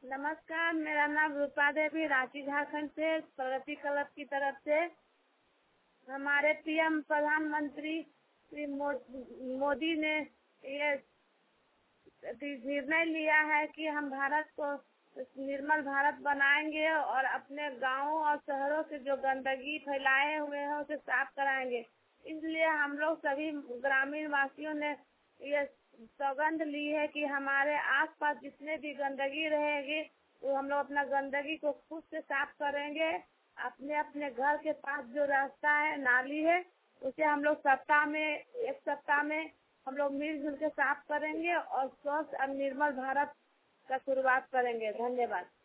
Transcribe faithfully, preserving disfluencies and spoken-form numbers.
नमस्कार, मेरा नाम रूपा देवी, रांची झारखंड से प्रगति क्लब की तरफ से। हमारे पीएम प्रधानमंत्री श्री मोदी ने ये निर्णय लिया है कि हम भारत को निर्मल भारत बनाएंगे और अपने गांवों और शहरों से जो गंदगी फैलाए हुए हैं उसे साफ कराएंगे। इसलिए हम लोग सभी ग्रामीण वासियों ने ये सौगंध ली है कि हमारे आसपास जितने भी गंदगी रहेगी वो हम लोग अपना गंदगी को खुद से साफ करेंगे। अपने अपने घर के पास जो रास्ता है, नाली है, उसे हम लोग सप्ताह में एक सप्ताह में हम लोग मिलजुल के साफ करेंगे और स्वस्थ और निर्मल भारत का शुरुआत करेंगे। धन्यवाद।